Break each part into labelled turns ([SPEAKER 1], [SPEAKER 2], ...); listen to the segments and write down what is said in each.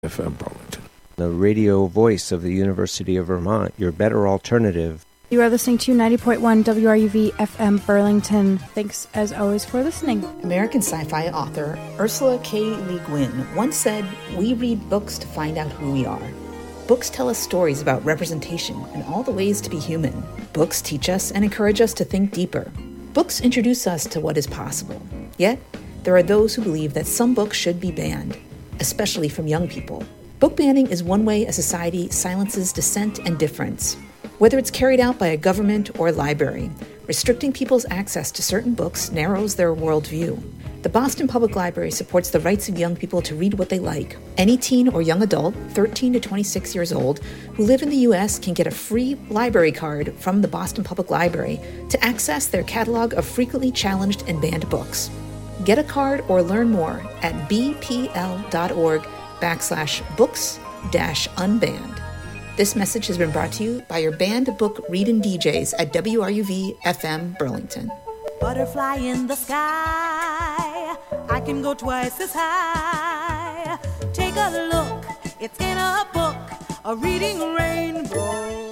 [SPEAKER 1] FM Burlington.
[SPEAKER 2] The radio voice of the University of Vermont, your better alternative.
[SPEAKER 3] You are listening to 90.1 WRUV FM Burlington. Thanks, as always, for listening.
[SPEAKER 4] American sci-fi author Ursula K. Le Guin once said, "We read books to find out who we are." Books tell us stories about representation and all the ways to be human. Books teach us and encourage us to think deeper. Books introduce us to what is possible. Yet, there are those who believe that some books should be banned, especially from young people. Book banning is one way a society silences dissent and difference. Whether it's carried out by a government or a library, restricting people's access to certain books narrows their worldview. The Boston Public Library supports the rights of young people to read what they like. Any teen or young adult, 13 to 26 years old, who live in the U.S. can get a free library card from the Boston Public Library to access their catalog of frequently challenged and banned books. Get a card or learn more at bpl.org/books-unbanned. This message has been brought to you by your banned book reading DJs at WRUV FM Burlington.
[SPEAKER 5] Butterfly in the sky, I can go twice as high. Take a look, it's in a book, a reading rainbow.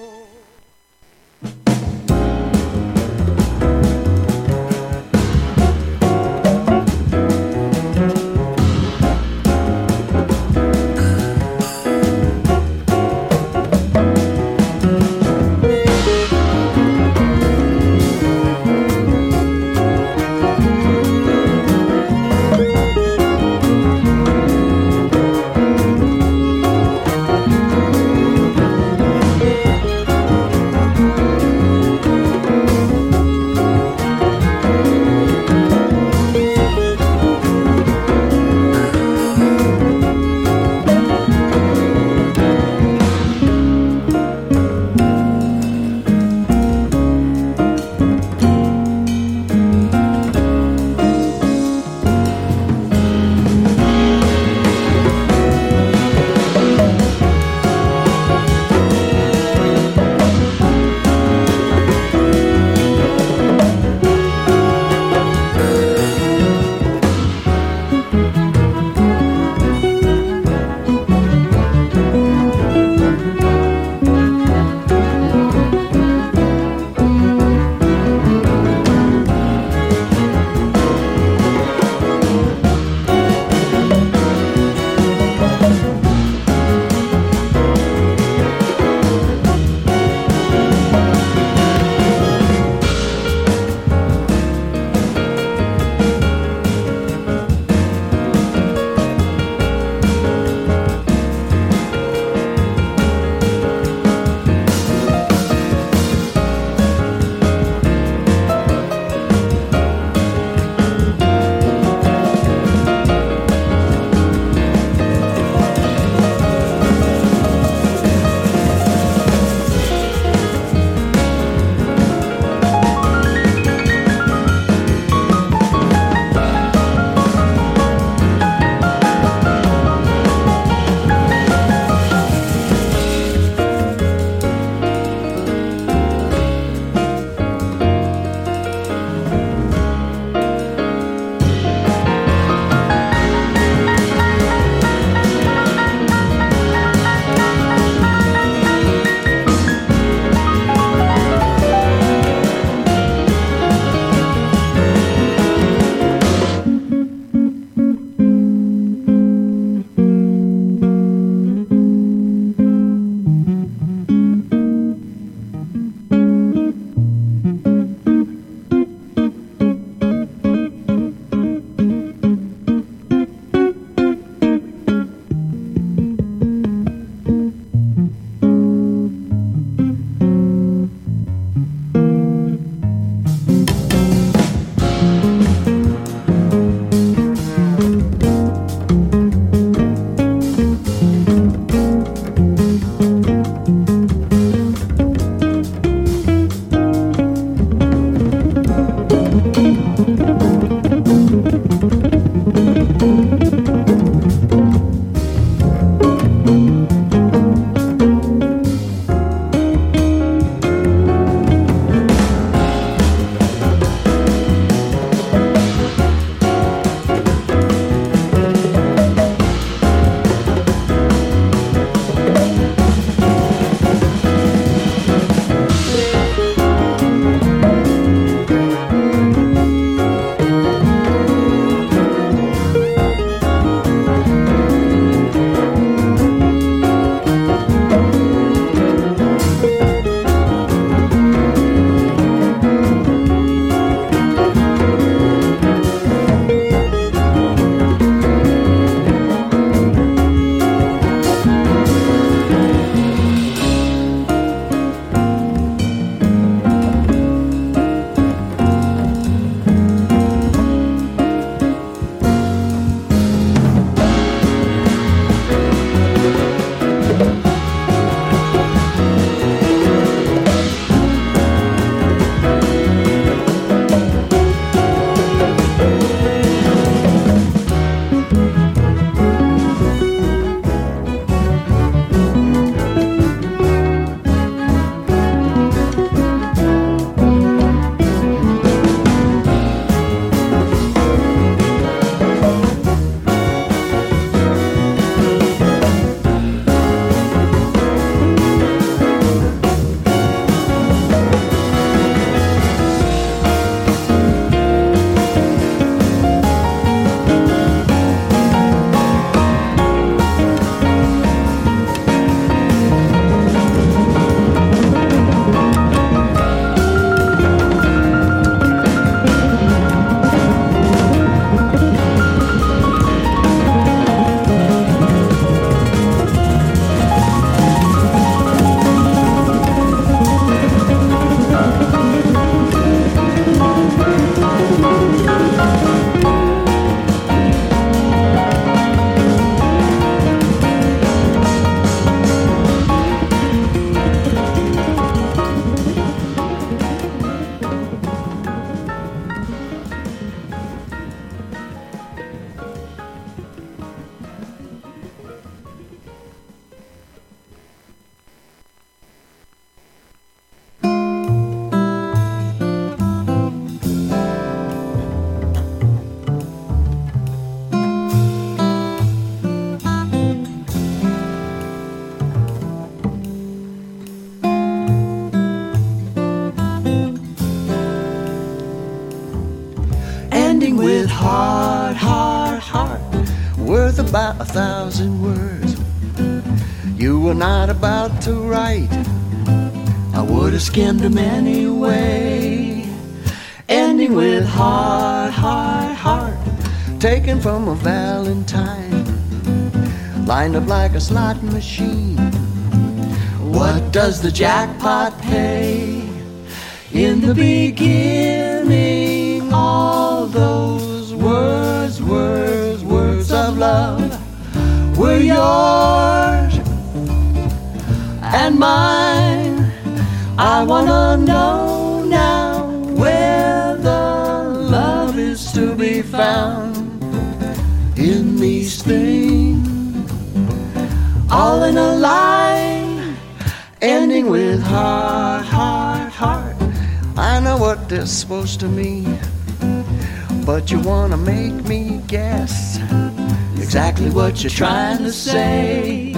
[SPEAKER 1] heart, heart, heart, worth about 1,000 words. You were not about to write, I would have skimmed them anyway. Ending with heart, heart, heart, taken from a valentine, lined up like a slot machine. What does the jackpot pay? In the beginning, all those words, words, words of love were yours and mine. I wanna know now where the love is to be found in these things, all in a line, ending with heart, heart, heart. I know what they're supposed to mean, but you wanna make me guess exactly what you're trying to say.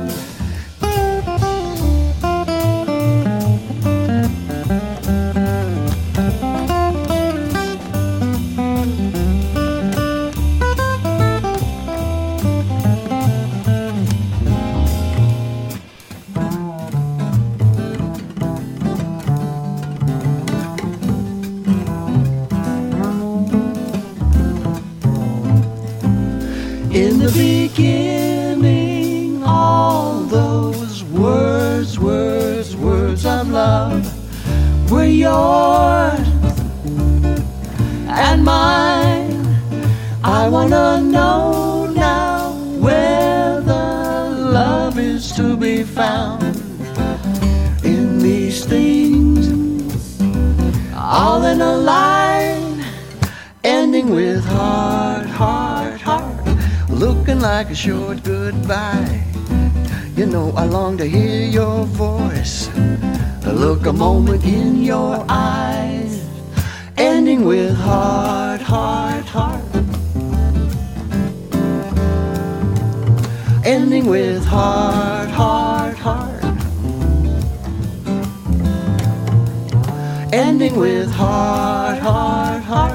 [SPEAKER 1] In the beginning, all those words, words, words of love were yours and mine. I wanna know now where the love is to be found in these things, all in a line, ending with heart, heart, heart, looking like a short goodbye. You know I long to hear your voice, look a moment in your eyes, ending with heart, heart, heart, ending with heart, heart, heart, ending with heart, heart, heart.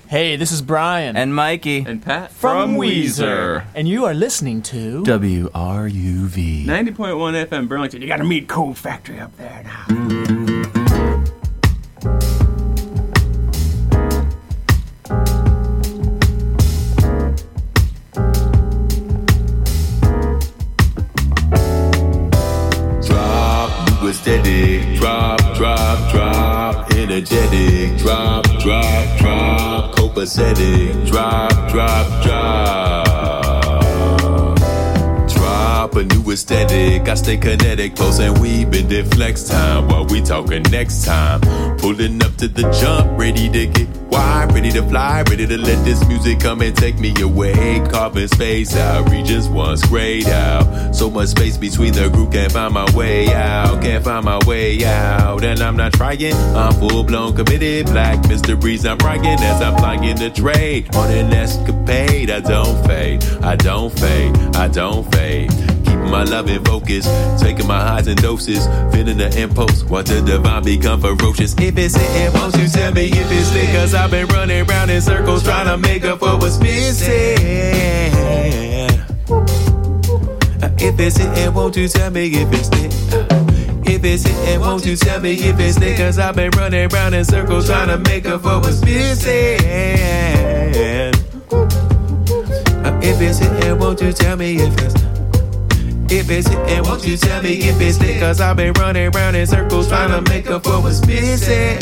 [SPEAKER 6] Hey, this is Brian.
[SPEAKER 7] And Mikey.
[SPEAKER 8] And Pat.
[SPEAKER 6] From Weezer. And you are listening to
[SPEAKER 7] WRUV
[SPEAKER 8] 90.1 FM Burlington. You gotta meet Cold Factory up there now.
[SPEAKER 9] Steady, drop, drop, drop, energetic, drop, drop, drop, copacetic, drop, drop, drop, drop a new aesthetic. I stay kinetic, close and we bend it flex time while we talking next time. Pulling up to the jump, ready to get wide, ready to fly, ready to let this music come and take me away. Carving space out, regions once grayed out. So much space between the group, can't find my way out, can't find my way out. And I'm not trying, I'm full blown committed. Black mysteries I'm writing as I'm flying the trade. On an escapade, I don't fade, I don't fade, I don't fade. Keeping my love in focus, taking my highs and doses, feeling the impulse, watch the divine become ferocious. If it's hitting, won't you tell me if it's lit? Cause I've been running round in circles trying to make up for what's missing. If it's hitting, won't you tell me if it's lit? If it's hitting, won't you tell me if it's lit? Cause I've been running round in circles trying to make up for what's missing. If it's hitting, won't you tell me if it's If it's hitting, won't you tell me if it's lit? Cause I've been running round in circles trying to make up for what's missing.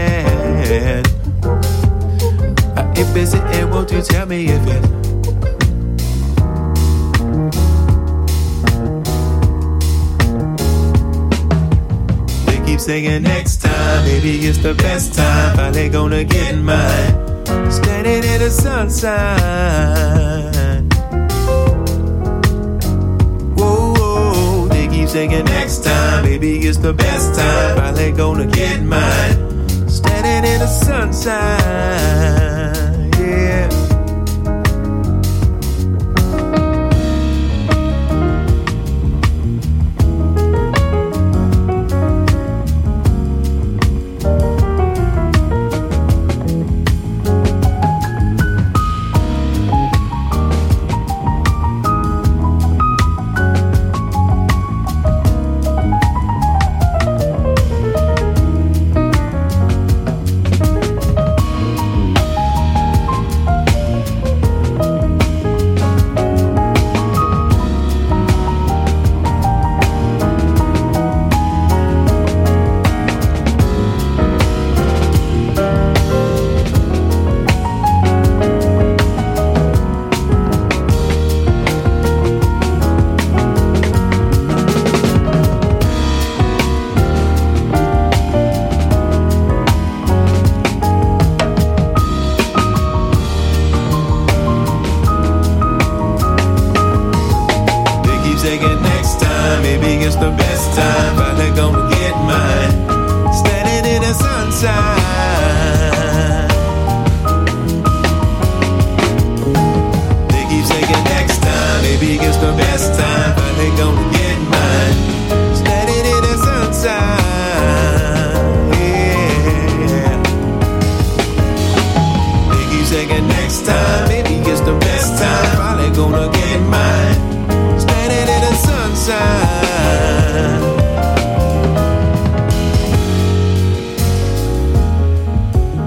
[SPEAKER 9] If it's hitting, won't you tell me if it's keep saying next time, maybe it's the best time. Finally gonna get mine. Standing in the sunshine. Whoa, whoa, they keep saying next time, maybe it's the best time. Finally gonna get mine. Standing in the sunshine.